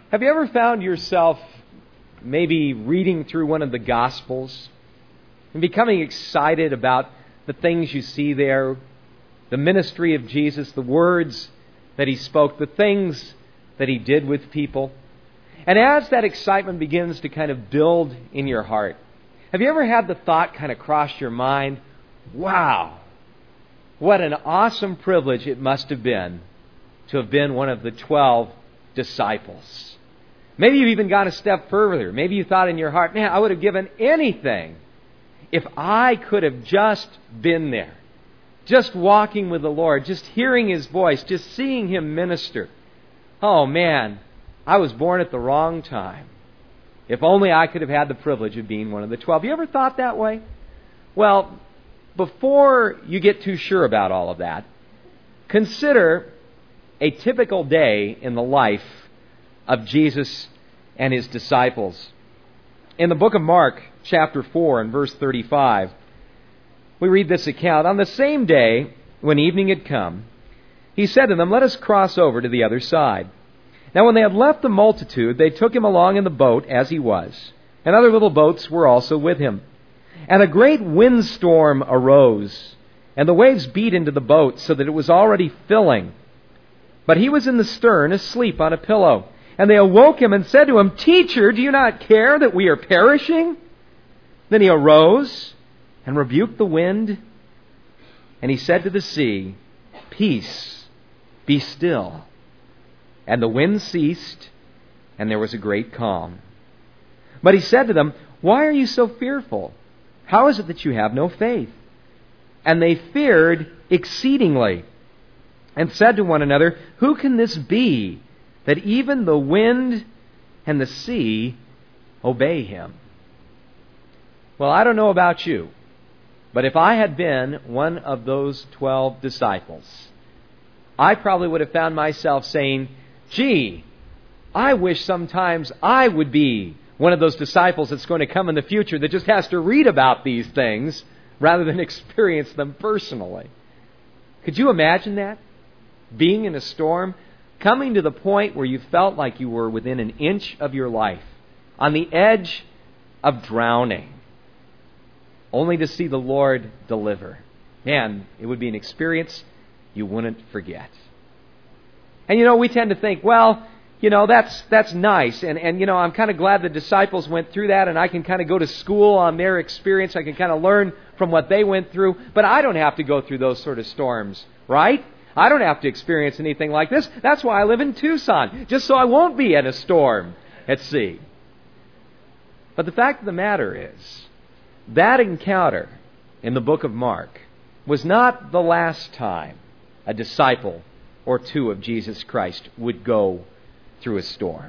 Have you ever found yourself maybe reading through one of the Gospels and becoming excited about the things you see there, the ministry of Jesus, the words that He spoke, the things that He did with people? And as that excitement begins to kind of build in your heart, have you ever had the thought kind of cross your mind, wow, what an awesome privilege it must have been to have been one of the 12 disciples? Maybe you've even gone a step further. Maybe you thought in your heart, man, I would have given anything if I could have just been there, just walking with the Lord, just hearing His voice, just seeing Him minister. Oh man, I was born at the wrong time. If only I could have had the privilege of being one of the 12. You ever thought that way? Well, before you get too sure about all of that, consider a typical day in the life of Jesus and His disciples. In the book of Mark, chapter 4 and verse 35, we read this account. On the same day, when evening had come, He said to them, "Let us cross over to the other side." Now when they had left the multitude, they took Him along in the boat as He was, and other little boats were also with Him. And a great windstorm arose, and the waves beat into the boat, so that it was already filling. But He was in the stern, asleep on a pillow. And they awoke Him and said to Him, "Teacher, do you not care that we are perishing?" Then He arose and rebuked the wind, and He said to the sea, "Peace, be still." And the wind ceased, and there was a great calm. But He said to them, "Why are you so fearful? How is it that you have no faith?" And they feared exceedingly, and said to one another, "Who can this be, that even the wind and the sea obey Him?" Well, I don't know about you, but if I had been one of those 12 disciples, I probably would have found myself saying, "Gee, I wish sometimes I would be one of those disciples that's going to come in the future that just has to read about these things rather than experience them personally." Could you imagine that? Being in a storm, coming to the point where you felt like you were within an inch of your life, on the edge of drowning, only to see the Lord deliver. Man, it would be an experience you wouldn't forget. And we tend to think, well, that's nice. And I'm kind of glad the disciples went through that, and I can kind of go to school on their experience. I can kind of learn from what they went through. But I don't have to go through those sort of storms, right? I don't have to experience anything like this. That's why I live in Tucson, just so I won't be in a storm at sea. But the fact of the matter is, that encounter in the book of Mark was not the last time a disciple or two of Jesus Christ would go through a storm.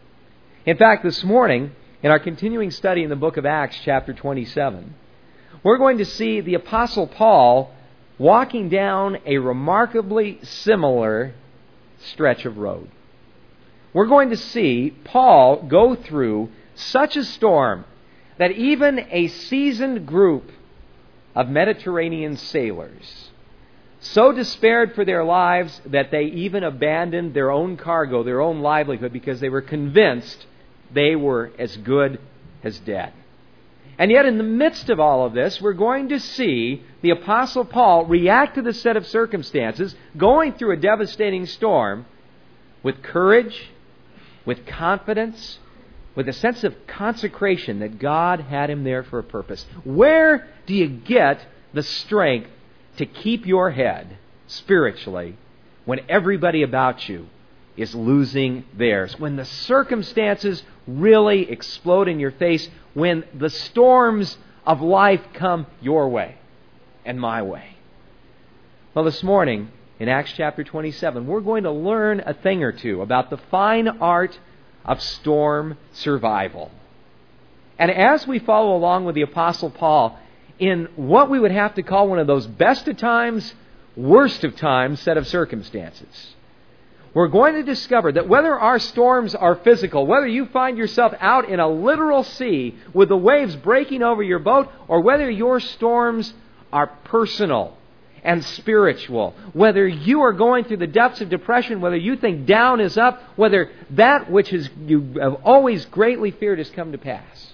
In fact, this morning, in our continuing study in the book of Acts, chapter 27, we're going to see the Apostle Paul walking down a remarkably similar stretch of road. We're going to see Paul go through such a storm that even a seasoned group of Mediterranean sailors so despaired for their lives that they even abandoned their own cargo, their own livelihood, because they were convinced they were as good as dead. And yet in the midst of all of this, we're going to see the Apostle Paul react to this set of circumstances, going through a devastating storm, with courage, with confidence, with a sense of consecration that God had him there for a purpose. Where do you get the strength to keep your head spiritually when everybody about you is losing theirs? When the circumstances really explode in your face, when the storms of life come your way and my way. Well, this morning in Acts chapter 27, we're going to learn a thing or two about the fine art of storm survival. And as we follow along with the Apostle Paul in what we would have to call one of those best of times, worst of times set of circumstances, we're going to discover that whether our storms are physical, whether you find yourself out in a literal sea with the waves breaking over your boat, or whether your storms are personal and spiritual. Whether you are going through the depths of depression, whether you think down is up, whether that which you have always greatly feared has come to pass,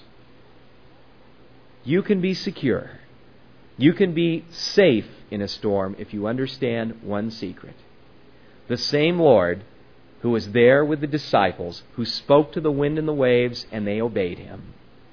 you can be secure. You can be safe in a storm if you understand one secret. The same Lord who was there with the disciples, who spoke to the wind and the waves, and they obeyed Him,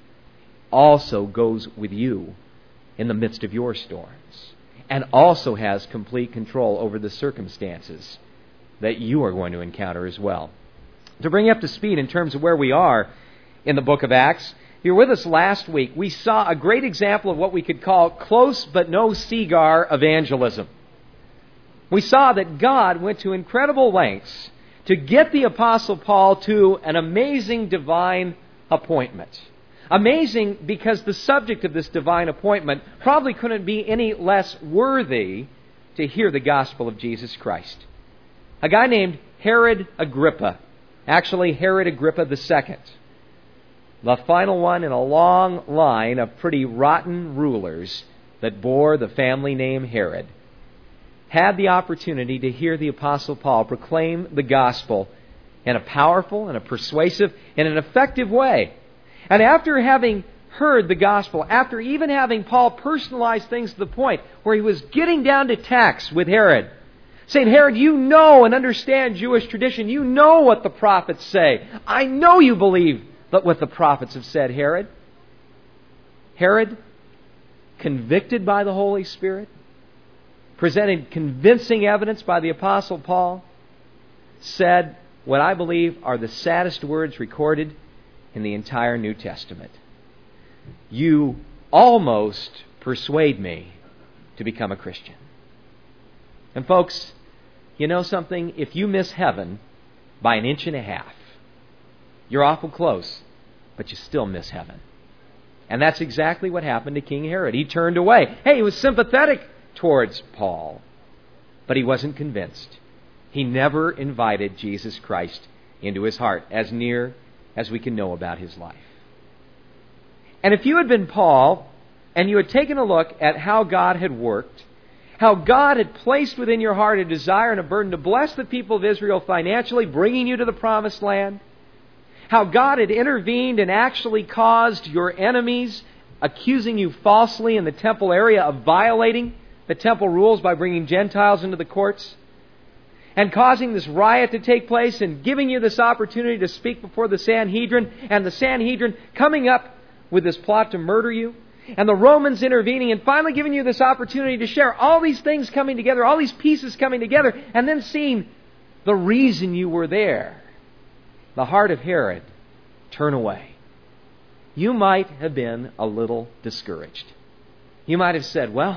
also goes with you in the midst of your storms, and also has complete control over the circumstances that you are going to encounter as well. To bring you up to speed in terms of where we are in the book of Acts, if you were with us last week, we saw a great example of what we could call close but no cigar evangelism. We saw that God went to incredible lengths to get the Apostle Paul to an amazing divine appointment. Amazing because the subject of this divine appointment probably couldn't be any less worthy to hear the gospel of Jesus Christ. A guy named Herod Agrippa, actually Herod Agrippa II, the final one in a long line of pretty rotten rulers that bore the family name Herod, had the opportunity to hear the Apostle Paul proclaim the gospel in a powerful and a persuasive and an effective way. And after having heard the gospel, after even having Paul personalize things to the point where he was getting down to tax with Herod, saying, Herod, you know and understand Jewish tradition. You know what the prophets say. I know you believe what the prophets have said, Herod. Herod, convicted by the Holy Spirit, presented convincing evidence by the Apostle Paul, said what I believe are the saddest words recorded in the entire New Testament. You almost persuade me to become a Christian. And folks, you know something? If you miss heaven by an inch and a half, you're awful close, but you still miss heaven. And that's exactly what happened to King Herod. He turned away. Hey, he was sympathetic towards Paul, but he wasn't convinced. He never invited Jesus Christ into his heart, as near as we can know about his life. And if you had been Paul, and you had taken a look at how God had worked, how God had placed within your heart a desire and a burden to bless the people of Israel financially, bringing you to the promised land, how God had intervened and actually caused your enemies, accusing you falsely in the temple area of violating the temple rules by bringing Gentiles into the courts, and causing this riot to take place and giving you this opportunity to speak before the Sanhedrin, and the Sanhedrin coming up with this plot to murder you, and the Romans intervening and finally giving you this opportunity to share all these things coming together, all these pieces coming together, and then seeing the reason you were there, the heart of Herod, turn away. You might have been a little discouraged. You might have said, well,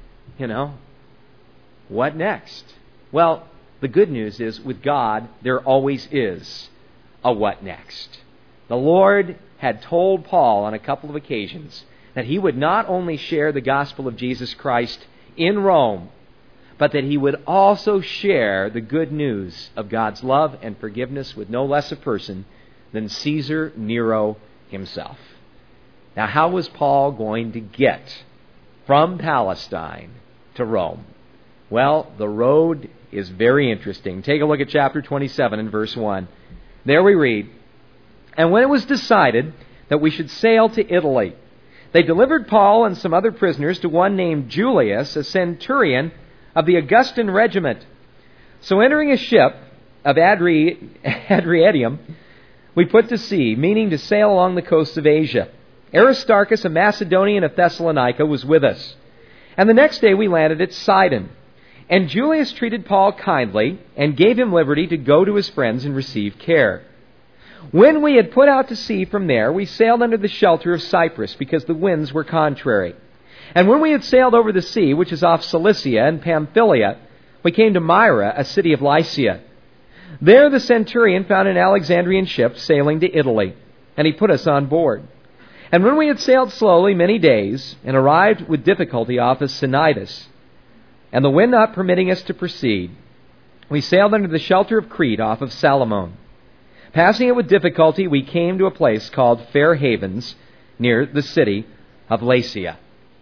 what next? Well, the good news is with God, there always is a what next. The Lord had told Paul on a couple of occasions that he would not only share the gospel of Jesus Christ in Rome, but that he would also share the good news of God's love and forgiveness with no less a person than Caesar Nero himself. Now, how was Paul going to get from Palestine to Rome? Well, the road is very interesting. Take a look at chapter 27 and verse 1. There we read, "And when it was decided that we should sail to Italy, they delivered Paul and some other prisoners to one named Julius, a centurion of the Augustan regiment. So entering a ship of Adriatium, we put to sea, meaning to sail along the coasts of Asia. Aristarchus, a Macedonian of Thessalonica, was with us. And the next day we landed at Sidon. And Julius treated Paul kindly and gave him liberty to go to his friends and receive care. When we had put out to sea from there, we sailed under the shelter of Cyprus, because the winds were contrary. And when we had sailed over the sea, which is off Cilicia and Pamphylia, we came to Myra, a city of Lycia. There the centurion found an Alexandrian ship sailing to Italy, and he put us on board. And when we had sailed slowly many days, and arrived with difficulty off of Cnidus, and the wind not permitting us to proceed, we sailed under the shelter of Crete off of Salmone. Passing it with difficulty, we came to a place called Fair Havens, near the city of Lasea."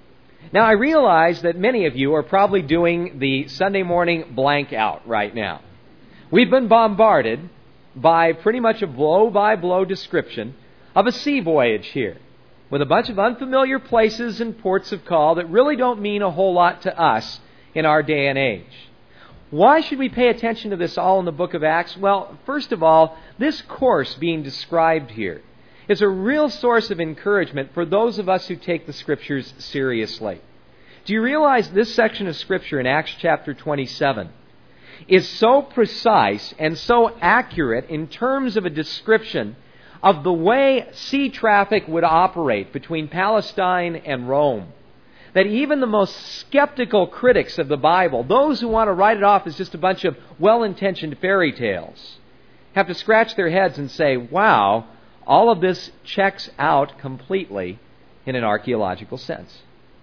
Now, I realize that many of you are probably doing the Sunday morning blank out right now. We've been bombarded by pretty much a blow-by-blow description of a sea voyage here, with a bunch of unfamiliar places and ports of call that really don't mean a whole lot to us in our day and age. Why should we pay attention to this all in the book of Acts? Well, first of all, this course being described here is a real source of encouragement for those of us who take the Scriptures seriously. Do you realize this section of Scripture in Acts chapter 27 is so precise and so accurate in terms of a description of the way sea traffic would operate between Palestine and Rome, that even the most skeptical critics of the Bible, those who want to write it off as just a bunch of well-intentioned fairy tales, have to scratch their heads and say, wow, all of this checks out completely in an archaeological sense.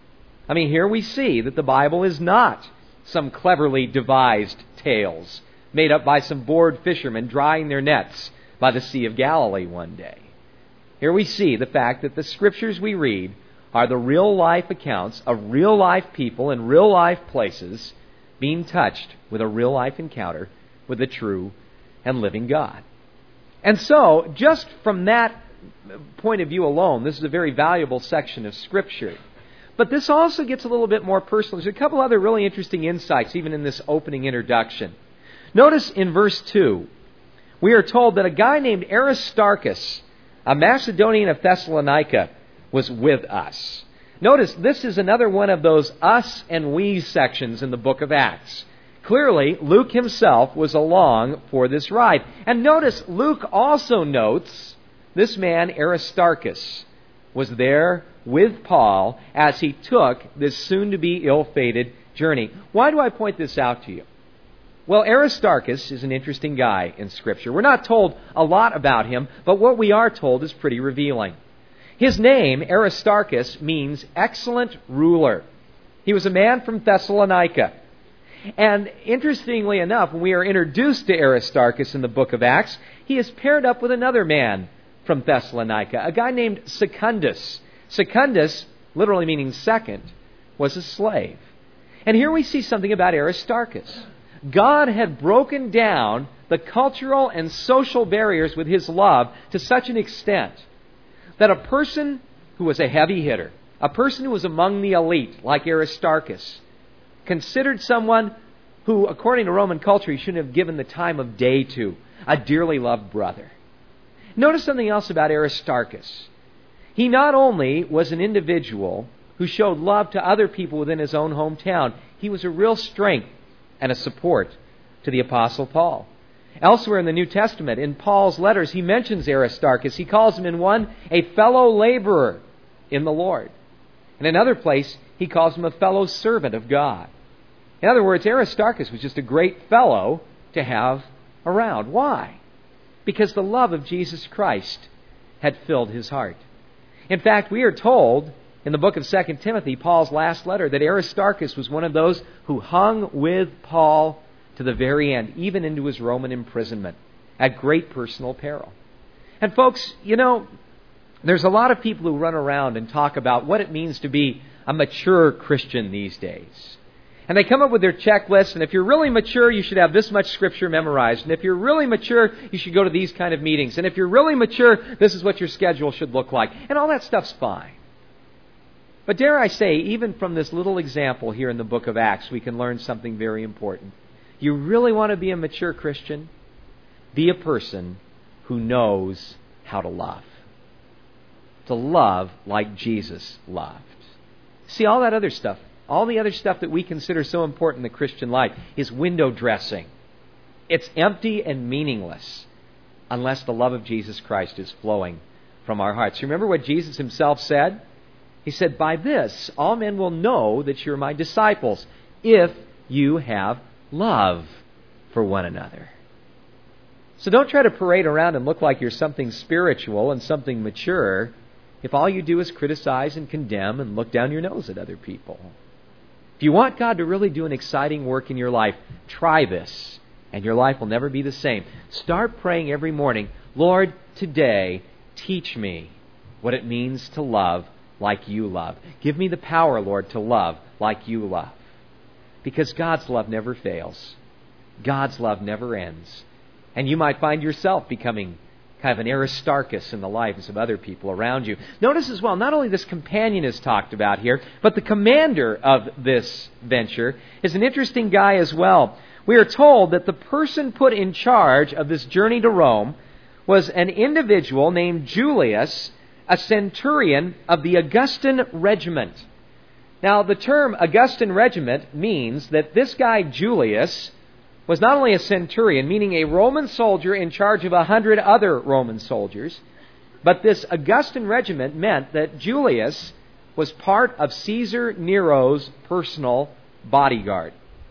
I mean, here we see that the Bible is not some cleverly devised tales made up by some bored fishermen drying their nets by the Sea of Galilee one day. Here we see the fact that the Scriptures we read are the real-life accounts of real-life people in real-life places being touched with a real-life encounter with the true and living God. And so, just from that point of view alone, this is a very valuable section of Scripture. But this also gets a little bit more personal. There's a couple other really interesting insights even in this opening introduction. Notice in verse 2, we are told that a guy named Aristarchus, a Macedonian of Thessalonica, was with us. Notice this is another one of those us and we sections in the book of Acts. Clearly, Luke himself was along for this ride. And notice Luke also notes this man Aristarchus was there with Paul as he took this soon-to-be ill-fated journey. Why do I point this out to you? Well, Aristarchus is an interesting guy in Scripture. We're not told a lot about him, but what we are told is pretty revealing. His name, Aristarchus, means excellent ruler. He was a man from Thessalonica. And interestingly enough, when we are introduced to Aristarchus in the book of Acts, he is paired up with another man from Thessalonica, a guy named Secundus. Secundus, literally meaning second, was a slave. And here we see something about Aristarchus. God had broken down the cultural and social barriers with His love to such an extent that a person who was a heavy hitter, a person who was among the elite, like Aristarchus, considered someone who, according to Roman culture, he shouldn't have given the time of day to, a dearly loved brother. Notice something else about Aristarchus. He not only was an individual who showed love to other people within his own hometown, he was a real strength and a support to the Apostle Paul. Elsewhere in the New Testament, in Paul's letters, he mentions Aristarchus. He calls him in one, a fellow laborer in the Lord. In another place, he calls him a fellow servant of God. In other words, Aristarchus was just a great fellow to have around. Why? Because the love of Jesus Christ had filled his heart. In fact, we are told in the book of 2 Timothy, Paul's last letter, that Aristarchus was one of those who hung with Paul to the very end, even into his Roman imprisonment, at great personal peril. And folks, you know, there's a lot of people who run around and talk about what it means to be a mature Christian these days. And they come up with their checklist, and if you're really mature, you should have this much Scripture memorized. And if you're really mature, you should go to these kind of meetings. And if you're really mature, this is what your schedule should look like. And all that stuff's fine. But dare I say, even from this little example here in the book of Acts, we can learn something very important. You really want to be a mature Christian? Be a person who knows how to love. To love like Jesus loved. See, all that other stuff, all the other stuff that we consider so important in the Christian life is window dressing. It's empty and meaningless unless the love of Jesus Christ is flowing from our hearts. Remember what Jesus himself said? He said, by this, all men will know that you're my disciples, if you have love for one another. So don't try to parade around and look like you're something spiritual and something mature if all you do is criticize and condemn and look down your nose at other people. If you want God to really do an exciting work in your life, try this, and your life will never be the same. Start praying every morning, Lord, today, teach me what it means to love like you love. Give me the power, Lord, to love like you love. Because God's love never fails. God's love never ends. And you might find yourself becoming kind of an Aristarchus in the lives of other people around you. Notice as well, not only this companion is talked about here, but the commander of this venture is an interesting guy as well. We are told that the person put in charge of this journey to Rome was an individual named Julius, a centurion of the Augustan regiment. Now, the term Augustan regiment means that this guy Julius was not only a centurion, meaning a Roman soldier in charge of 100 other Roman soldiers, but this Augustan regiment meant that Julius was part of Caesar Nero's personal bodyguard.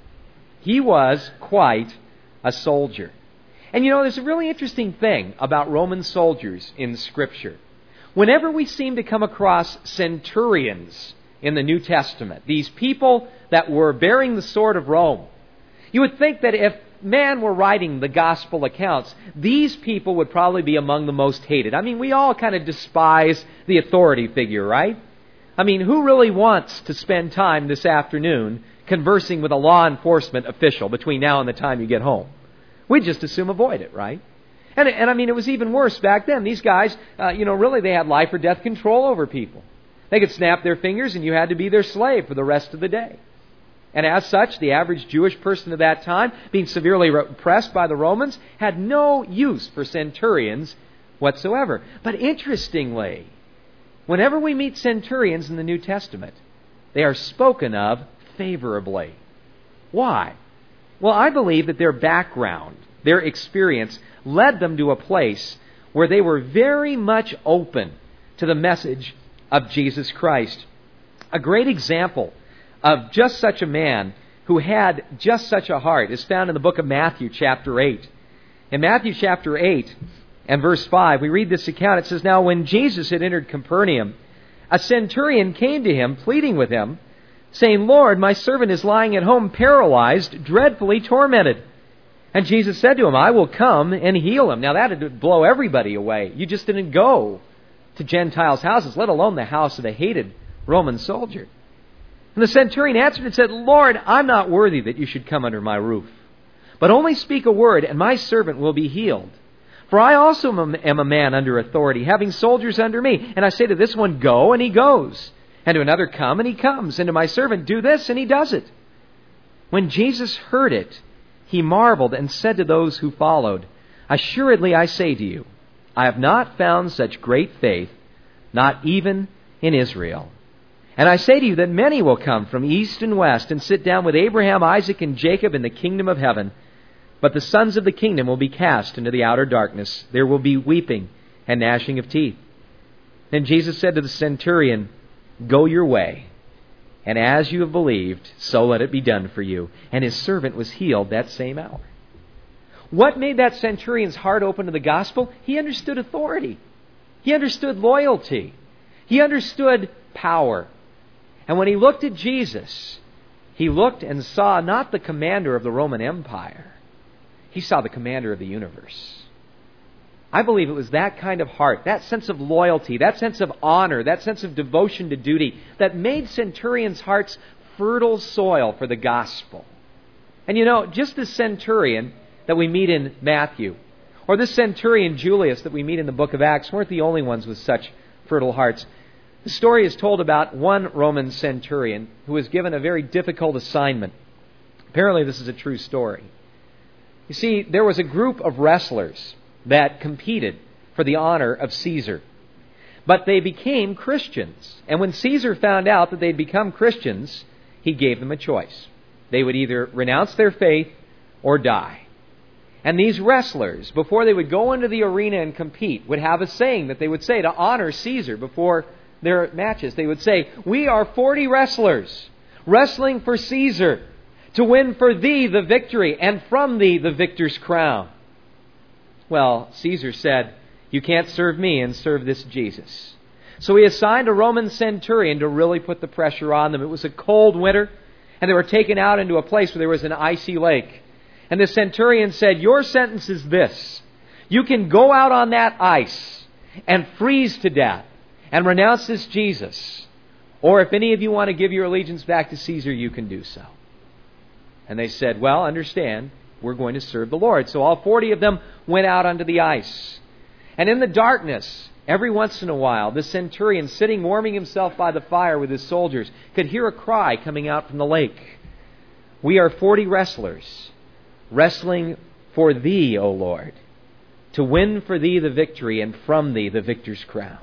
He was quite a soldier. And you know, there's a really interesting thing about Roman soldiers in Scripture. Whenever we seem to come across centurions in the New Testament, these people that were bearing the sword of Rome, you would think that if man were writing the gospel accounts, these people would probably be among the most hated. I mean, we all kind of despise the authority figure, right? I mean, who really wants to spend time this afternoon conversing with a law enforcement official between now and the time you get home? We'd just assume avoid it, right? And I mean, it was even worse back then. These guys, really they had life or death control over people. They could snap their fingers and you had to be their slave for the rest of the day. And as such, the average Jewish person of that time, being severely oppressed by the Romans, had no use for centurions whatsoever. But interestingly, whenever we meet centurions in the New Testament, they are spoken of favorably. Why? Well, I believe that their background, their experience, led them to a place where they were very much open to the message of Jesus Christ. A great example of just such a man who had just such a heart is found in the book of Matthew chapter 8. In Matthew chapter 8 and verse 5, we read this account. It says, "Now when Jesus had entered Capernaum, a centurion came to him, pleading with him, saying, 'Lord, my servant is lying at home paralyzed, dreadfully tormented.' And Jesus said to him, 'I will come and heal him.'" Now that would blow everybody away. You just didn't go to Gentiles' houses, let alone the house of a hated Roman soldier. And the centurion answered and said, "Lord, I'm not worthy that you should come under my roof. But only speak a word, and my servant will be healed. For I also am a man under authority, having soldiers under me. And I say to this one, go, and he goes. And to another, come, and he comes. And to my servant, do this, and he does it." When Jesus heard it, he marveled and said to those who followed, "Assuredly I say to you, I have not found such great faith, not even in Israel. And I say to you that many will come from east and west and sit down with Abraham, Isaac, and Jacob in the kingdom of heaven. But the sons of the kingdom will be cast into the outer darkness. There will be weeping and gnashing of teeth." Then Jesus said to the centurion, "Go your way, and as you have believed, so let it be done for you." And his servant was healed that same hour. What made that centurion's heart open to the gospel? He understood authority. He understood loyalty. He understood power. And when he looked at Jesus, he looked and saw not the commander of the Roman Empire. He saw the commander of the universe. I believe it was that kind of heart, that sense of loyalty, that sense of honor, that sense of devotion to duty that made centurions' hearts fertile soil for the gospel. And you know, just this centurion that we meet in Matthew, or this centurion Julius that we meet in the book of Acts, weren't the only ones with such fertile hearts. The story is told about one Roman centurion who was given a very difficult assignment. Apparently this is a true story. You see, there was a group of wrestlers that competed for the honor of Caesar. But they became Christians. And when Caesar found out that they'd become Christians, he gave them a choice. They would either renounce their faith or die. And these wrestlers, before they would go into the arena and compete, would have a saying that they would say to honor Caesar before their matches. They would say, "We are 40 wrestlers wrestling for Caesar to win for thee the victory and from thee the victor's crown." Well, Caesar said, "You can't serve me and serve this Jesus." So he assigned a Roman centurion to really put the pressure on them. It was a cold winter, and they were taken out into a place where there was an icy lake. And the centurion said, "Your sentence is this. You can go out on that ice and freeze to death. and renounce this Jesus. Or if any of you want to give your allegiance back to Caesar, you can do so. And they said, well, understand, we're going to serve the Lord. So all 40 of them went out onto the ice. And in the darkness, every once in a while, the centurion, sitting warming himself by the fire with his soldiers, could hear a cry coming out from the lake. We are 40 wrestlers, wrestling for Thee, O Lord, to win for Thee the victory, and from Thee the victor's crown.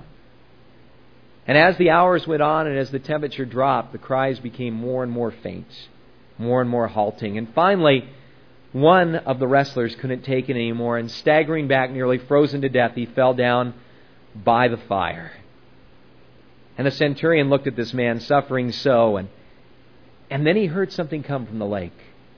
And as the hours went on and as the temperature dropped, the cries became more and more faint, more and more halting. And finally, one of the wrestlers couldn't take it anymore, and staggering back, nearly frozen to death, he fell down by the fire. And the centurion looked at this man suffering so, and then he heard something come from the lake.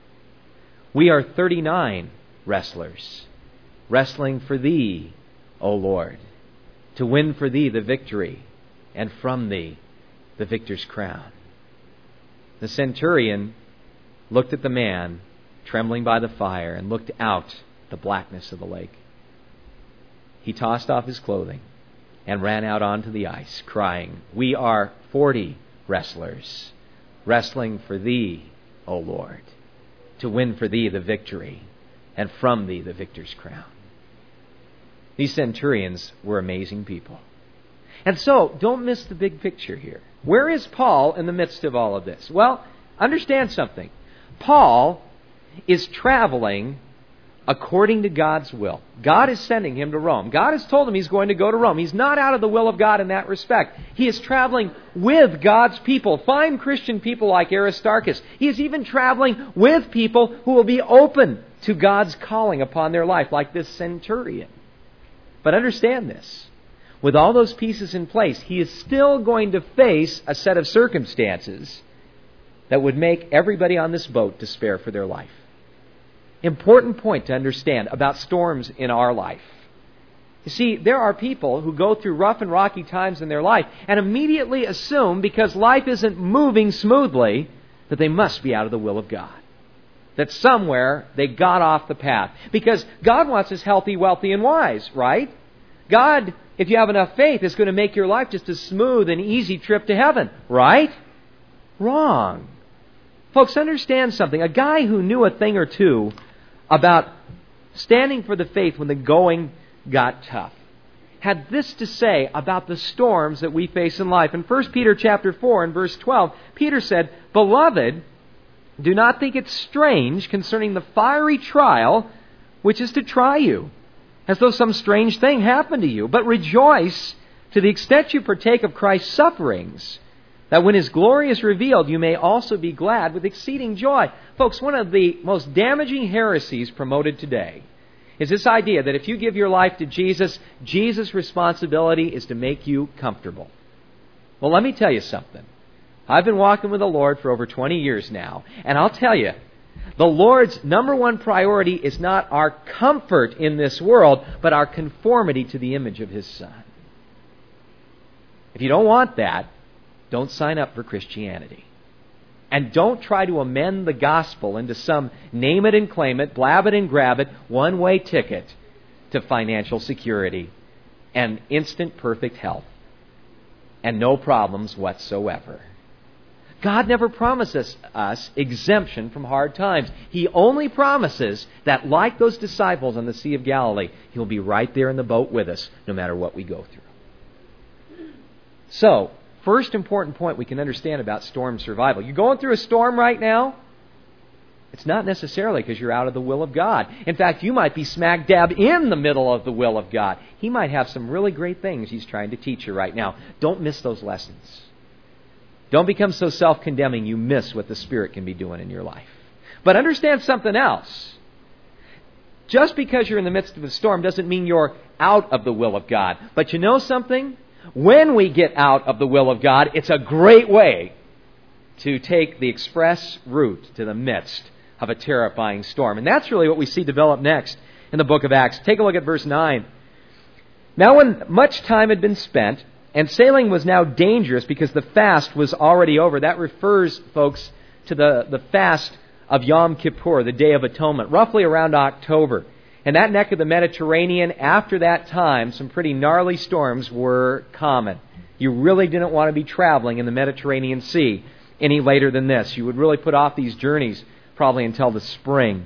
We are 39 wrestlers, wrestling for Thee, O Lord, to win for Thee the victory, and from Thee the victor's crown. The centurion looked at the man trembling by the fire and looked out the blackness of the lake. He tossed off his clothing and ran out onto the ice, crying, We are 40 wrestlers, wrestling for Thee, O Lord, to win for Thee the victory, and from Thee the victor's crown. These centurions were amazing people. And so, don't miss the big picture here. Where is Paul in the midst of all of this? Well, understand something. Paul is traveling according to God's will. God is sending him to Rome. God has told him he's going to go to Rome. He's not out of the will of God in that respect. He is traveling with God's people, fine Christian people like Aristarchus. He is even traveling with people who will be open to God's calling upon their life, like this centurion. But understand this. With all those pieces in place, he is still going to face a set of circumstances that would make everybody on this boat despair for their life. Important point to understand about storms in our life. You see, there are people who go through rough and rocky times in their life and immediately assume, because life isn't moving smoothly, that they must be out of the will of God. That somewhere they got off the path. Because God wants us healthy, wealthy, and wise, right? God, if you have enough faith, is going to make your life just a smooth and easy trip to heaven, right? Wrong. Folks, understand something. A guy who knew a thing or two about standing for the faith when the going got tough had this to say about the storms that we face in life. In 1 Peter chapter 4 and verse 12, Peter said, Beloved, do not think it strange concerning the fiery trial which is to try you, as though some strange thing happened to you, but rejoice to the extent you partake of Christ's sufferings, that when His glory is revealed, you may also be glad with exceeding joy. Folks, one of the most damaging heresies promoted today is this idea that if you give your life to Jesus, Jesus' responsibility is to make you comfortable. Well, let me tell you something. I've been walking with the Lord for over 20 years now, and I'll tell you, the Lord's number one priority is not our comfort in this world, but our conformity to the image of His Son. If you don't want that, don't sign up for Christianity. And don't try to amend the gospel into some name it and claim it, blab it and grab it, one-way ticket to financial security and instant perfect health and no problems whatsoever. God never promises us exemption from hard times. He only promises that, like those disciples on the Sea of Galilee, He'll be right there in the boat with us no matter what we go through. So, first important point we can understand about storm survival. You're going through a storm right now? It's not necessarily because you're out of the will of God. In fact, you might be smack dab in the middle of the will of God. He might have some really great things He's trying to teach you right now. Don't miss those lessons. Don't become so self-condemning you miss what the Spirit can be doing in your life. But understand something else. Just because you're in the midst of a storm doesn't mean you're out of the will of God. But you know something? When we get out of the will of God, it's a great way to take the express route to the midst of a terrifying storm. And that's really what we see develop next in the book of Acts. Take a look at verse 9. Now when much time had been spent, and sailing was now dangerous because the fast was already over. That refers, folks, to the fast of Yom Kippur, the Day of Atonement, roughly around October. In that neck of the Mediterranean, after that time, some pretty gnarly storms were common. you really didn't want to be traveling in the Mediterranean Sea any later than this. You would really put off these journeys probably until the spring.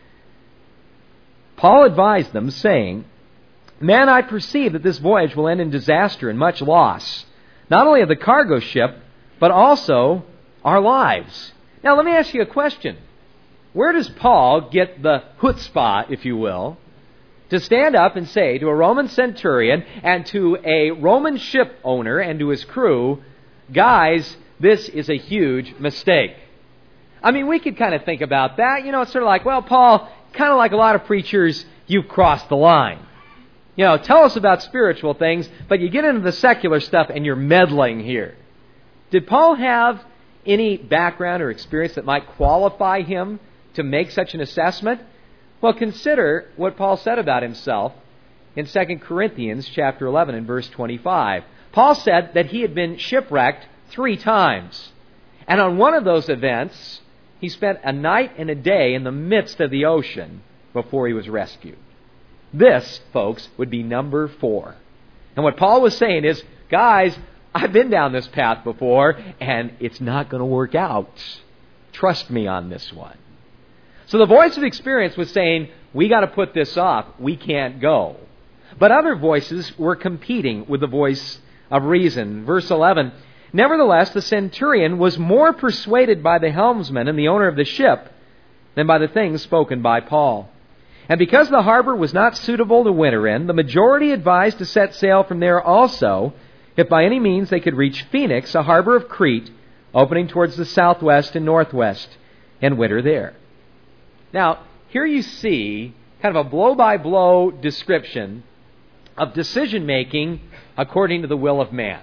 Paul advised them, saying, "Men, I perceive that this voyage will end in disaster and much loss, not only of the cargo ship, but also our lives." Now let me ask you a question. Where does Paul get the chutzpah, if you will, to stand up and say to a Roman centurion and to a Roman ship owner and to his crew, "Guys, this is a huge mistake"? I mean, we could kind of think about that. It's sort of like, well, Paul, kind of like a lot of preachers, you've crossed the line. Tell us about spiritual things, but you get into the secular stuff and you're meddling here. Did Paul have any background or experience that might qualify him to make such an assessment? Well, consider what Paul said about himself in 2 Corinthians chapter 11 and verse 25. Paul said that he had been shipwrecked 3 times. And on one of those events, he spent a night and a day in the midst of the ocean before he was rescued. This, folks, would be number 4. And what Paul was saying is, guys, I've been down this path before, and it's not going to work out. Trust me on this one. So the voice of experience was saying, we got to put this off. We can't go. But other voices were competing with the voice of reason. Verse 11, "Nevertheless, the centurion was more persuaded by the helmsman and the owner of the ship than by the things spoken by Paul. And because the harbor was not suitable to winter in, the majority advised to set sail from there also, if by any means they could reach Phoenix, a harbor of Crete, opening towards the southwest and northwest, and winter there." Now, here you see kind of a blow-by-blow description of decision-making according to the will of man.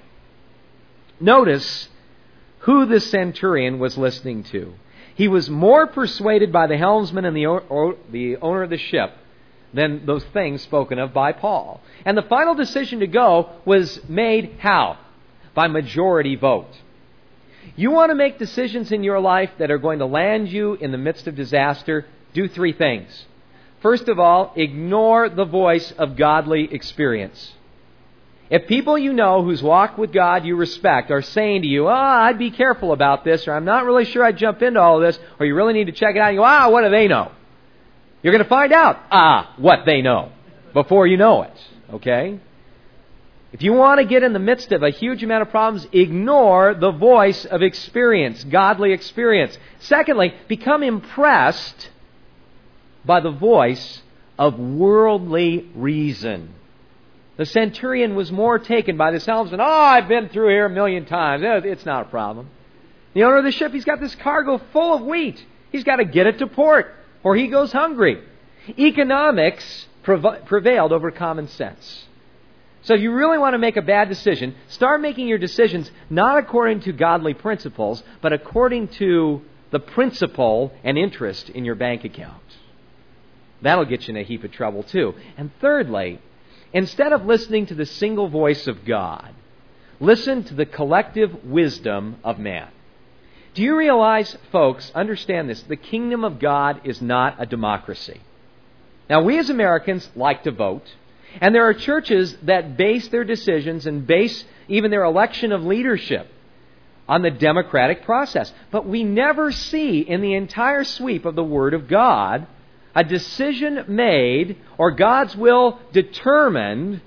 Notice who the centurion was listening to. He was more persuaded by the helmsman and the owner of the ship than those things spoken of by Paul. And the final decision to go was made how? By majority vote. You want to make decisions in your life that are going to land you in the midst of disaster? Do 3 things. First of all, ignore the voice of godly experience. If people you know whose walk with God you respect are saying to you, I'd be careful about this, or I'm not really sure I'd jump into all of this, or you really need to check it out, and you go, what do they know? You're going to find out, what they know before you know it, okay? If you want to get in the midst of a huge amount of problems, ignore the voice of experience, godly experience. Secondly, become impressed by the voice of worldly reason. The centurion was more taken by this helmsman. I've been through here 1,000,000 times. It's not a problem. The owner of the ship, he's got this cargo full of wheat. He's got to get it to port, or he goes hungry. Economics prevailed over common sense. So if you really want to make a bad decision, start making your decisions not according to godly principles, but according to the principle and interest in your bank account. That'll get you in a heap of trouble too. And thirdly, instead of listening to the single voice of God, listen to the collective wisdom of man. Do you realize, folks, understand this, the kingdom of God is not a democracy. Now, we as Americans like to vote, and there are churches that base their decisions and base even their election of leadership on the democratic process. But we never see in the entire sweep of the Word of God a decision made or God's will determined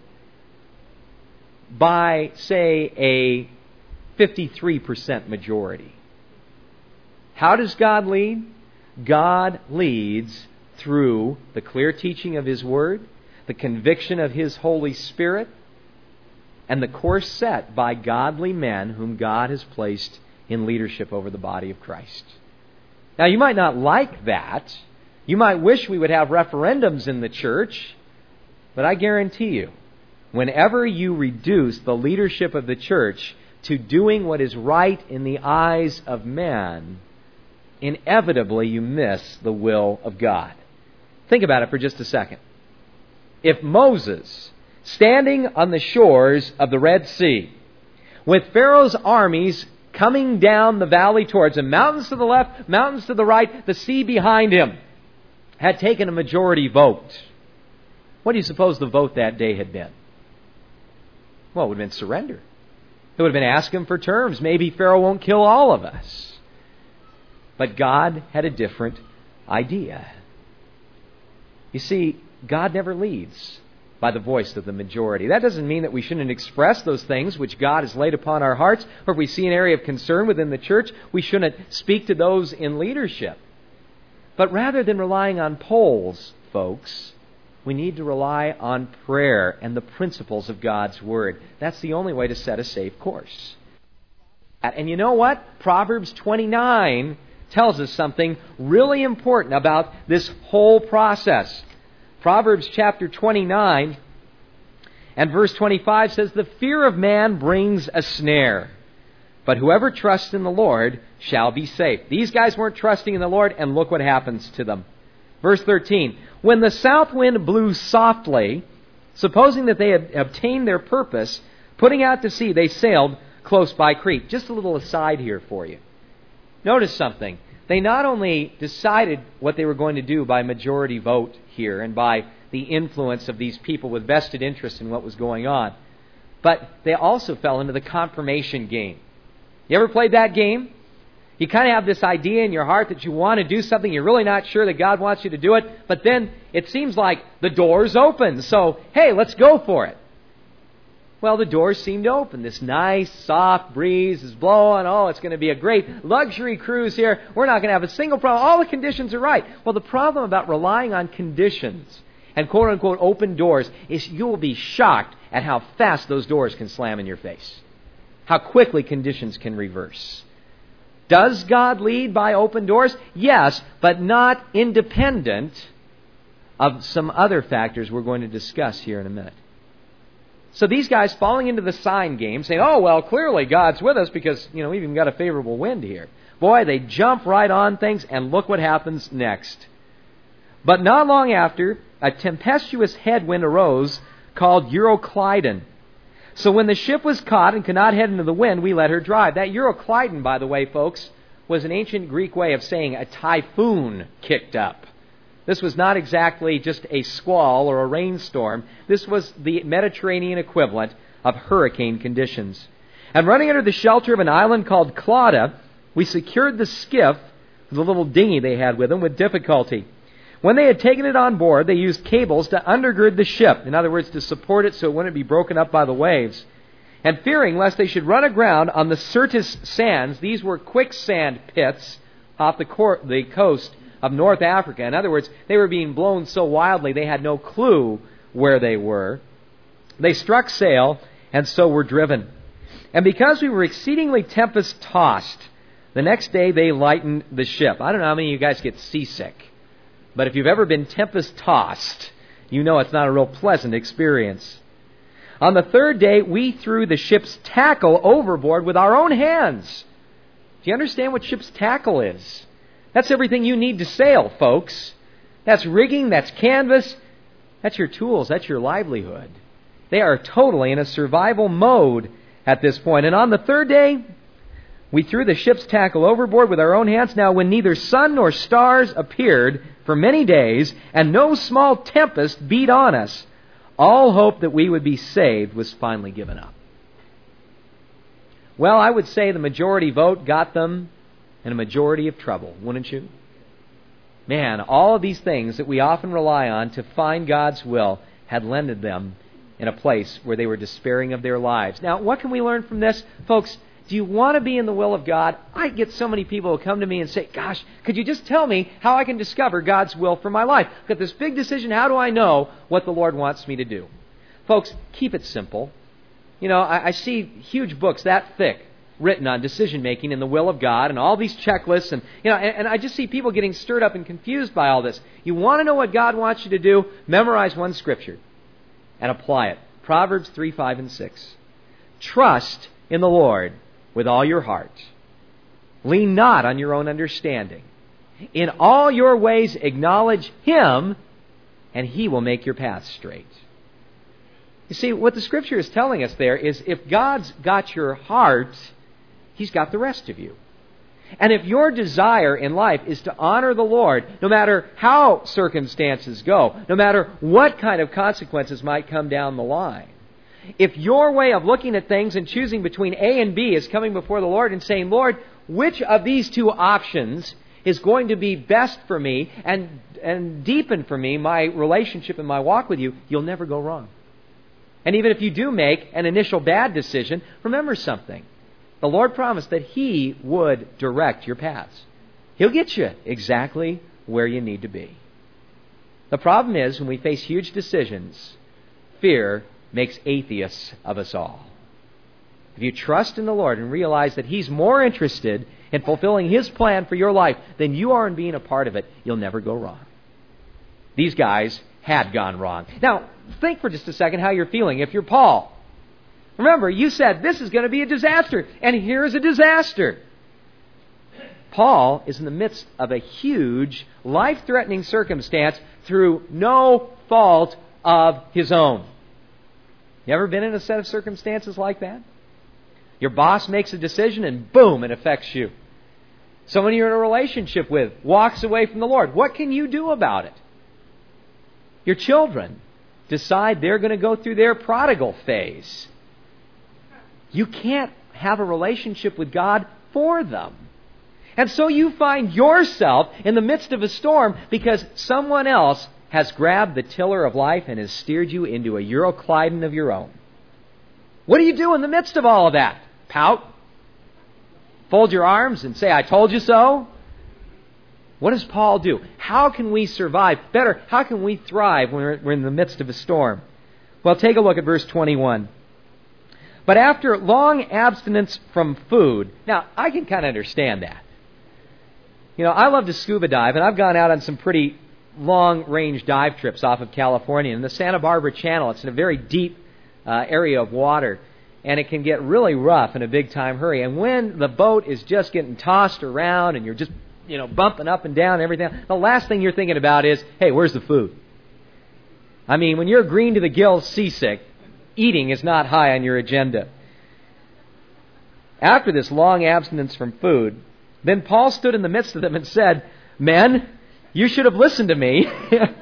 by, say, a 53% majority. How does God lead? God leads through the clear teaching of His Word, the conviction of His Holy Spirit, and the course set by godly men whom God has placed in leadership over the body of Christ. Now, you might not like that. You might wish we would have referendums in the church, but I guarantee you, whenever you reduce the leadership of the church to doing what is right in the eyes of man, inevitably you miss the will of God. Think about it for just a second. If Moses, standing on the shores of the Red Sea, with Pharaoh's armies coming down the valley towards him, mountains to the left, mountains to the right, the sea behind him, had taken a majority vote, what do you suppose the vote that day had been? Well, it would have been surrender. It would have been ask him for terms. Maybe Pharaoh won't kill all of us. But God had a different idea. You see, God never leads by the voice of the majority. That doesn't mean that we shouldn't express those things which God has laid upon our hearts, or if we see an area of concern within the church, we shouldn't speak to those in leadership. But rather than relying on polls, folks, we need to rely on prayer and the principles of God's Word. That's the only way to set a safe course. And you know what? Proverbs 29 tells us something really important about this whole process. Proverbs chapter 29 and verse 25 says, "The fear of man brings a snare, but whoever trusts in the Lord shall be safe." These guys weren't trusting in the Lord, and look what happens to them. Verse 13, "When the south wind blew softly, supposing that they had obtained their purpose, putting out to sea, they sailed close by Crete." Just a little aside here for you. Notice something. They not only decided what they were going to do by majority vote here and by the influence of these people with vested interest in what was going on, but they also fell into the confirmation game. You ever played that game? You kind of have this idea in your heart that you want to do something. You're really not sure that God wants you to do it, but then it seems like the door's open. So, hey, let's go for it. Well, the doors seem to open. This nice, soft breeze is blowing. Oh, it's going to be a great luxury cruise here. We're not going to have a single problem. All the conditions are right. Well, the problem about relying on conditions and quote-unquote open doors is you will be shocked at how fast those doors can slam in your face. How quickly conditions can reverse. Does God lead by open doors? Yes, but not independent of some other factors we're going to discuss here in a minute. So these guys falling into the sign game, saying, oh, well, clearly God's with us because, we've even got a favorable wind here. Boy, they jump right on things, and look what happens next. But not long after, a tempestuous headwind arose called Euroclydon. So when the ship was caught and could not head into the wind, we let her drive. That Euroclydon, by the way, folks, was an ancient Greek way of saying a typhoon kicked up. This was not exactly just a squall or a rainstorm. This was the Mediterranean equivalent of hurricane conditions. And running under the shelter of an island called Clauda, we secured the skiff, the little dinghy they had with them, with difficulty. When they had taken it on board, they used cables to undergird the ship. In other words, to support it so it wouldn't be broken up by the waves. And fearing lest they should run aground on the Syrtis sands, these were quicksand pits off the coast of North Africa. In other words, they were being blown so wildly they had no clue where they were. They struck sail and so were driven. And because we were exceedingly tempest-tossed, the next day they lightened the ship. I don't know how many of you guys get seasick, but if you've ever been tempest-tossed, you know it's not a real pleasant experience. On the third day, we threw the ship's tackle overboard with our own hands. Do you understand what ship's tackle is? That's everything you need to sail, folks. That's rigging, that's canvas, that's your tools, that's your livelihood. They are totally in a survival mode at this point. And on the third day, we threw the ship's tackle overboard with our own hands. Now, when neither sun nor stars appeared for many days, and no small tempest beat on us, all hope that we would be saved was finally given up. Well, I would say the majority vote got them in a majority of trouble, wouldn't you? Man, all of these things that we often rely on to find God's will had landed them in a place where they were despairing of their lives. Now, what can we learn from this? Folks, do you want to be in the will of God? I get so many people who come to me and say, gosh, could you just tell me how I can discover God's will for my life? I've got this big decision. How do I know what the Lord wants me to do? Folks, keep it simple. I see huge books that thick written on decision-making and the will of God and all these checklists. And I just see people getting stirred up and confused by all this. You want to know what God wants you to do? Memorize one scripture and apply it. Proverbs 3, 5, and 6. Trust in the Lord with all your heart. Lean not on your own understanding. In all your ways acknowledge Him, and He will make your path straight. You see, what the Scripture is telling us there is if God's got your heart, He's got the rest of you. And if your desire in life is to honor the Lord, no matter how circumstances go, no matter what kind of consequences might come down the line, If your way of looking at things and choosing between A and B is coming before the Lord and saying, Lord, which of these two options is going to be best for me and deepen for me my relationship and my walk with you, you'll never go wrong. And even if you do make an initial bad decision, remember something. The Lord promised that He would direct your paths. He'll get you exactly where you need to be. The problem is, when we face huge decisions, fear makes atheists of us all. If you trust in the Lord and realize that He's more interested in fulfilling His plan for your life than you are in being a part of it, you'll never go wrong. These guys had gone wrong. Now, think for just a second how you're feeling if you're Paul. Remember, you said this is going to be a disaster, and here's a disaster. Paul is in the midst of a huge, life-threatening circumstance through no fault of his own. You ever been in a set of circumstances like that? Your boss makes a decision and boom, it affects you. Someone you're in a relationship with walks away from the Lord. What can you do about it? Your children decide they're going to go through their prodigal phase. You can't have a relationship with God for them. And so you find yourself in the midst of a storm because someone else has grabbed the tiller of life and has steered you into a Euroclydon of your own. What do you do in the midst of all of that? Pout? Fold your arms and say, I told you so? What does Paul do? How can we survive? Better, how can we thrive when we're in the midst of a storm? Well, take a look at verse 21. But after long abstinence from food, now I can kind of understand that. You know, I love to scuba dive, and I've gone out on some pretty long-range dive trips off of California. In the Santa Barbara Channel, it's in a very deep area of water, and it can get really rough in a big-time hurry. And when the boat is just getting tossed around and you're just, bumping up and down and everything, the last thing you're thinking about is, hey, where's the food? I mean, when you're green to the gills seasick, eating is not high on your agenda. After this long abstinence from food, then Paul stood in the midst of them and said, Men, you should have listened to me and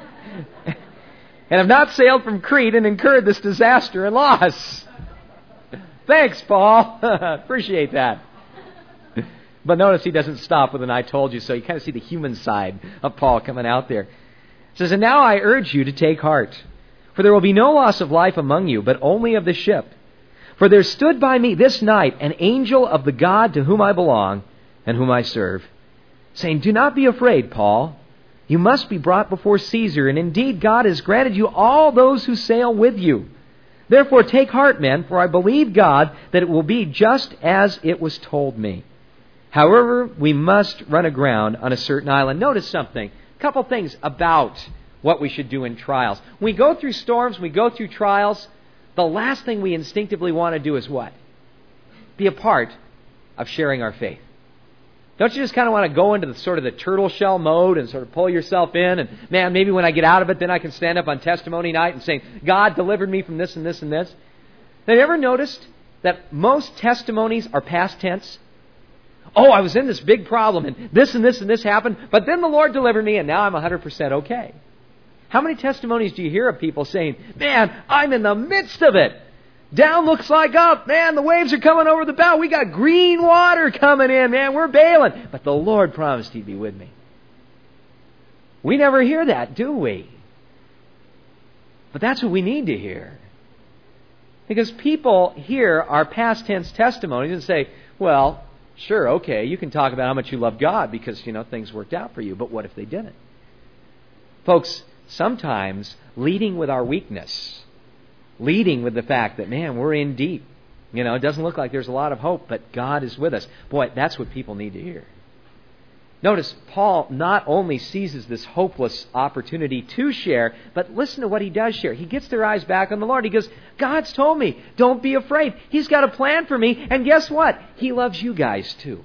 have not sailed from Crete and incurred this disaster and loss. Thanks, Paul. Appreciate that. But notice he doesn't stop with an I told you so. You kind of see the human side of Paul coming out there. He says, And now I urge you to take heart, for there will be no loss of life among you, but only of the ship. For there stood by me this night an angel of the God to whom I belong and whom I serve, saying, Do not be afraid, Paul. You must be brought before Caesar, and indeed God has granted you all those who sail with you. Therefore take heart, men, for I believe God that it will be just as it was told me. However, we must run aground on a certain island. Notice something. A couple things about what we should do in trials. When we go through storms, we go through trials, the last thing we instinctively want to do is what? Be a part of sharing our faith. Don't you just kind of want to go into the turtle shell mode and sort of pull yourself in and, man, maybe when I get out of it, then I can stand up on testimony night and say, God delivered me from this and this and this. Have you ever noticed that most testimonies are past tense? Oh, I was in this big problem and this and this and this happened, but then the Lord delivered me and now I'm 100% okay. How many testimonies do you hear of people saying, man, I'm in the midst of it. Down looks like up. Man, the waves are coming over the bow. We got green water coming in, man. We're bailing. But the Lord promised He'd be with me. We never hear that, do we? But that's what we need to hear. Because people hear our past tense testimonies and say, well, sure, okay, you can talk about how much you love God because, things worked out for you. But what if they didn't? Folks, sometimes leading with our weakness, leading with the fact that, man, we're in deep. It doesn't look like there's a lot of hope, but God is with us. Boy, that's what people need to hear. Notice, Paul not only seizes this hopeless opportunity to share, but listen to what he does share. He gets their eyes back on the Lord. He goes, God's told me, don't be afraid. He's got a plan for me, and guess what? He loves you guys too.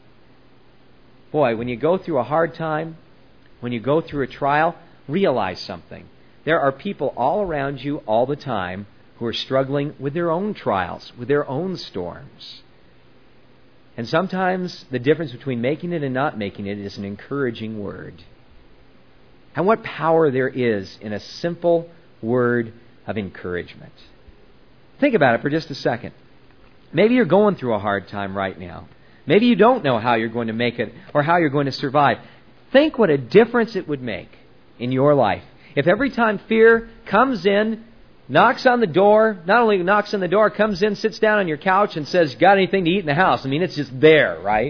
Boy, when you go through a hard time, when you go through a trial, realize something. There are people all around you all the time who are struggling with their own trials, with their own storms. And sometimes the difference between making it and not making it is an encouraging word. And what power there is in a simple word of encouragement. Think about it for just a second. Maybe you're going through a hard time right now. Maybe you don't know how you're going to make it or how you're going to survive. Think what a difference it would make in your life if every time fear comes in, knocks on the door, not only knocks on the door, comes in, sits down on your couch and says, got anything to eat in the house? I mean, it's just there, right?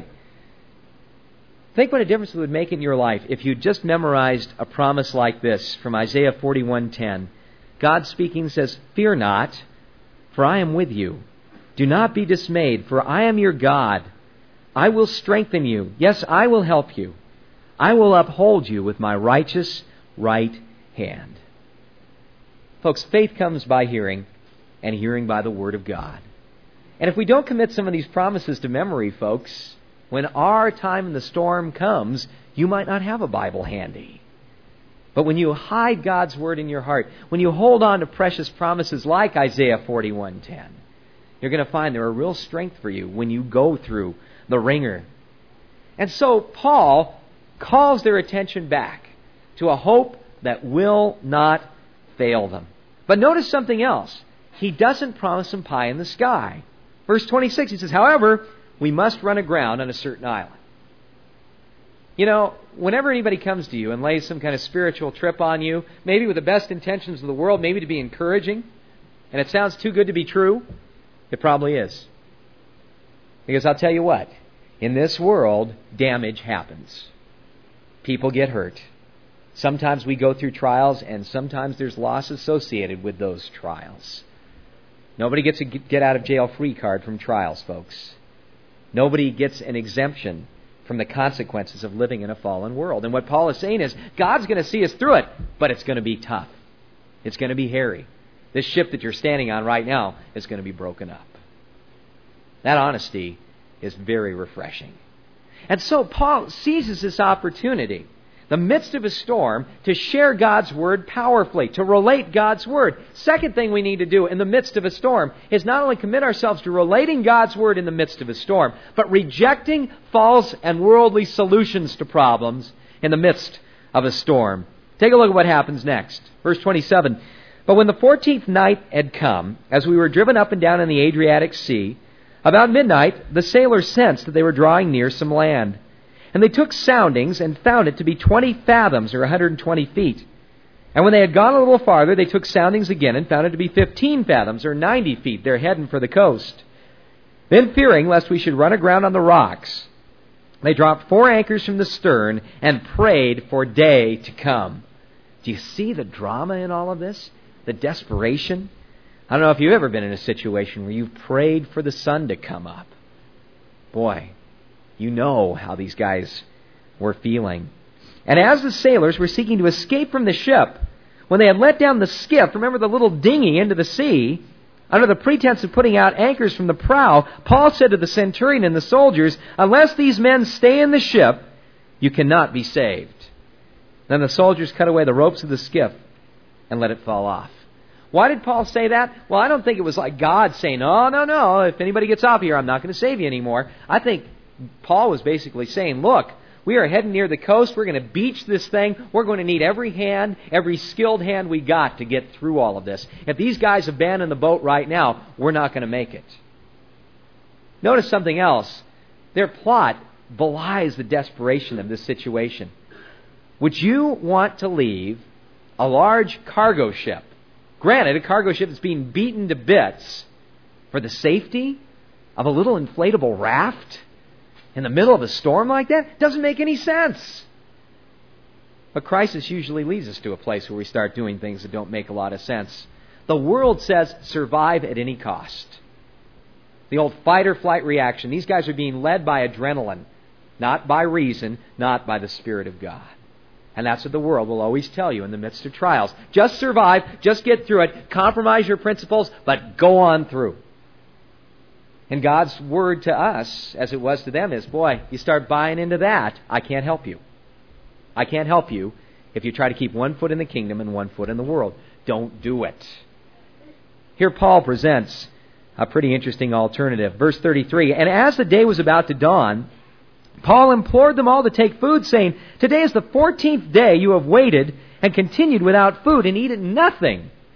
Think what a difference it would make in your life if you just memorized a promise like this from Isaiah 41:10. God speaking says, fear not, for I am with you. Do not be dismayed, for I am your God. I will strengthen you. Yes, I will help you. I will uphold you with my righteous right hand. Folks, faith comes by hearing, and hearing by the Word of God. And if we don't commit some of these promises to memory, folks, when our time in the storm comes, you might not have a Bible handy. But when you hide God's Word in your heart, when you hold on to precious promises like Isaiah 41:10, you're going to find they're a real strength for you when you go through the ringer. And so Paul calls their attention back to a hope that will not fail them. But notice something else. He doesn't promise them pie in the sky. Verse 26, he says, however, we must run aground on a certain island. You know, whenever anybody comes to you and lays some kind of spiritual trip on you, maybe with the best intentions of the world, maybe to be encouraging, and it sounds too good to be true, it probably is. Because I'll tell you what, in this world, damage happens. People get hurt. Sometimes we go through trials, and sometimes there's loss associated with those trials. Nobody gets a get-out-of-jail-free card from trials, folks. Nobody gets an exemption from the consequences of living in a fallen world. And what Paul is saying is, God's going to see us through it, but it's going to be tough. It's going to be hairy. This ship that you're standing on right now is going to be broken up. That honesty is very refreshing. And so Paul seizes this opportunity, the midst of a storm, to share God's Word powerfully, to relate God's Word. Second thing we need to do in the midst of a storm is not only commit ourselves to relating God's Word in the midst of a storm, but rejecting false and worldly solutions to problems in the midst of a storm. Take a look at what happens next. Verse 27, but when the 14th night had come, as we were driven up and down in the Adriatic Sea, about midnight the sailors sensed that they were drawing near some land. And they took soundings and found it to be 20 fathoms or 120 feet. And when they had gone a little farther, they took soundings again and found it to be 15 fathoms or 90 feet. They're heading for the coast. Then, fearing lest we should run aground on the rocks, they dropped 4 anchors from the stern and prayed for day to come. Do you see the drama in all of this? The desperation? I don't know if you've ever been in a situation where you've prayed for the sun to come up. Boy, you know how these guys were feeling. And as the sailors were seeking to escape from the ship, when they had let down the skiff, remember the little dinghy, into the sea, under the pretense of putting out anchors from the prow, Paul said to the centurion and the soldiers, unless these men stay in the ship, you cannot be saved. Then the soldiers cut away the ropes of the skiff and let it fall off. Why did Paul say that? Well, I don't think it was like God saying, no, if anybody gets off here, I'm not going to save you anymore. I think Paul was basically saying, look, we are heading near the coast. We're going to beach this thing. We're going to need every hand, every skilled hand we got to get through all of this. If these guys abandon the boat right now, we're not going to make it. Notice something else. Their plot belies the desperation of this situation. Would you want to leave a large cargo ship, granted a cargo ship that's being beaten to bits, for the safety of a little inflatable raft in the middle of a storm like that? Doesn't make any sense. But crisis usually leads us to a place where we start doing things that don't make a lot of sense. The world says survive at any cost. The old fight or flight reaction. These guys are being led by adrenaline, not by reason, not by the Spirit of God. And that's what the world will always tell you in the midst of trials. Just survive, just get through it, compromise your principles, but go on through. And God's word to us, as it was to them, is, boy, you start buying into that, I can't help you. I can't help you if you try to keep one foot in the kingdom and one foot in the world. Don't do it. Here Paul presents a pretty interesting alternative. Verse 33, and as the day was about to dawn, Paul implored them all to take food, saying, today is the 14th day you have waited and continued without food and eaten nothing.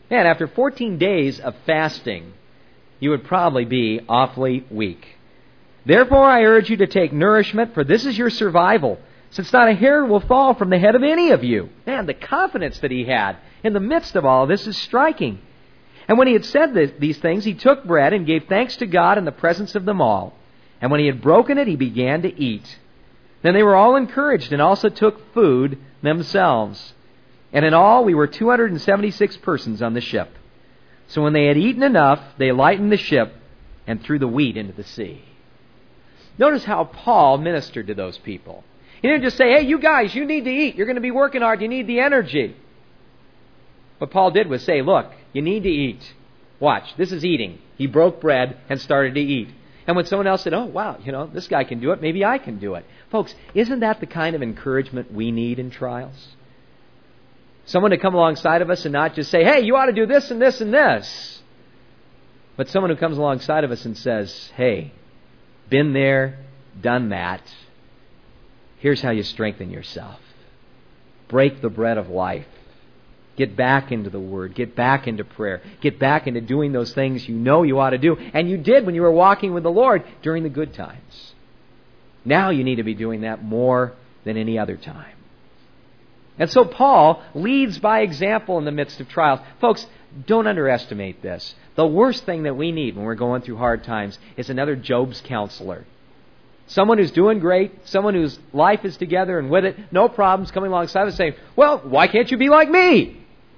Man, after 14 days of fasting, you would probably be awfully weak. Therefore I urge you to take nourishment, for this is your survival, since not a hair will fall from the head of any of you. Man, the confidence that he had in the midst of all of this is striking. And when he had said these things, he took bread and gave thanks to God in the presence of them all. And when he had broken it, he began to eat. Then they were all encouraged and also took food themselves. And in all, we were 276 persons on the ship. So when they had eaten enough, they lightened the ship and threw the wheat into the sea. Notice how Paul ministered to those people. He didn't just say, hey, you guys, you need to eat. You're going to be working hard. You need the energy. What Paul did was say, look, you need to eat. Watch, this is eating. He broke bread and started to eat. And when someone else said, oh, wow, this guy can do it, maybe I can do it. Folks, isn't that the kind of encouragement we need in trials? Someone to come alongside of us and not just say, hey, you ought to do this and this and this. But someone who comes alongside of us and says, hey, been there, done that. Here's how you strengthen yourself. Break the bread of life. Get back into the Word. Get back into prayer. Get back into doing those things you know you ought to do. And you did when you were walking with the Lord during the good times. Now you need to be doing that more than any other time. And so Paul leads by example in the midst of trials. Folks, don't underestimate this. The worst thing that we need when we're going through hard times is another Job's counselor. Someone who's doing great, someone whose life is together and with it, no problems, coming alongside us saying, well, why can't you be like me?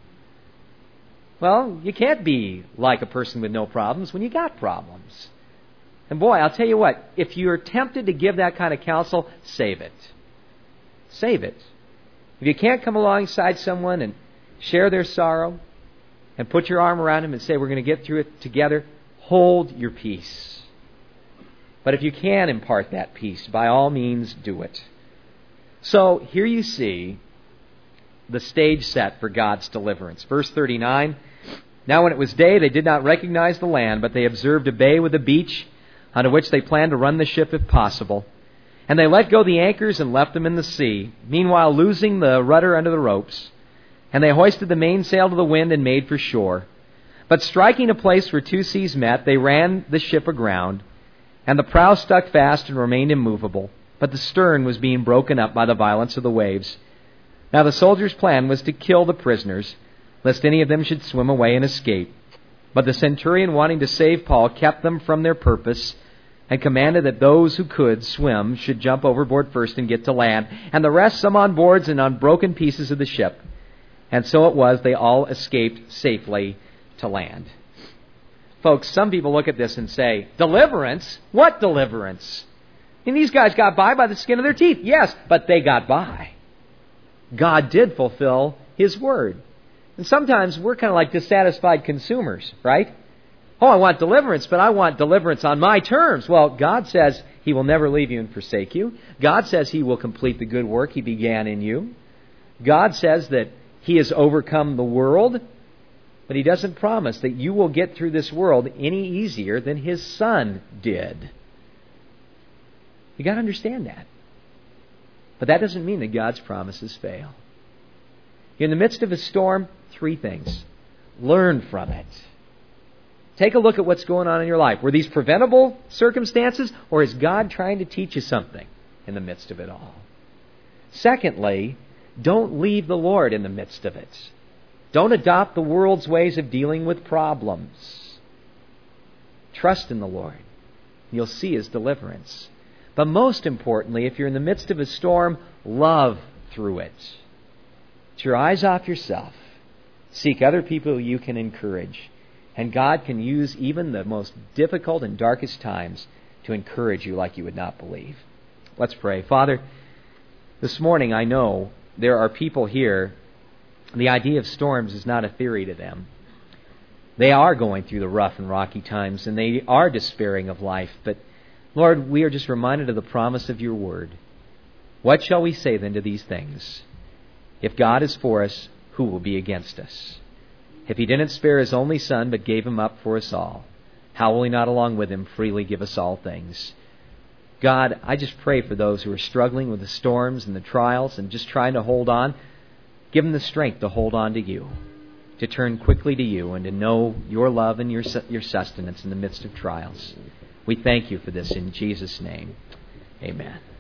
Well, you can't be like a person with no problems when you got problems. And boy, I'll tell you what, if you're tempted to give that kind of counsel, save it. Save it. If you can't come alongside someone and share their sorrow and put your arm around them and say, we're going to get through it together, hold your peace. But if you can impart that peace, by all means do it. So here you see the stage set for God's deliverance. Verse 39, now when it was day, they did not recognize the land, but they observed a bay with a beach, onto which they planned to run the ship if possible. And they let go the anchors and left them in the sea, meanwhile losing the rudder under the ropes. And they hoisted the mainsail to the wind and made for shore. But striking a place where two seas met, they ran the ship aground, and the prow stuck fast and remained immovable, but the stern was being broken up by the violence of the waves. Now the soldiers' plan was to kill the prisoners, lest any of them should swim away and escape. But the centurion, wanting to save Paul, kept them from their purpose, and commanded that those who could swim should jump overboard first and get to land, and the rest some on boards and on broken pieces of the ship. And so it was, they all escaped safely to land. Folks, some people look at this and say, deliverance? What deliverance? And these guys got by the skin of their teeth. Yes, but they got by. God did fulfill His word. And sometimes we're kind of like dissatisfied consumers, right? Oh, I want deliverance, but I want deliverance on my terms. Well, God says He will never leave you and forsake you. God says He will complete the good work He began in you. God says that He has overcome the world, but He doesn't promise that you will get through this world any easier than His Son did. You got to understand that. But that doesn't mean that God's promises fail. In the midst of a storm, 3 things. Learn from it. Take a look at what's going on in your life. Were these preventable circumstances, or is God trying to teach you something in the midst of it all? Secondly, don't leave the Lord in the midst of it. Don't adopt the world's ways of dealing with problems. Trust in the Lord. You'll see His deliverance. But most importantly, if you're in the midst of a storm, love through it. Get your eyes off yourself. Seek other people you can encourage. And God can use even the most difficult and darkest times to encourage you like you would not believe. Let's pray. Father, this morning I know there are people here, the idea of storms is not a theory to them. They are going through the rough and rocky times, and they are despairing of life. But Lord, we are just reminded of the promise of your word. What shall we say then to these things? If God is for us, who will be against us? If He didn't spare His only Son, but gave Him up for us all, how will He not along with Him freely give us all things? God, I just pray for those who are struggling with the storms and the trials and just trying to hold on. Give them the strength to hold on to you, to turn quickly to you and to know your love and your sustenance in the midst of trials. We thank you for this in Jesus' name. Amen.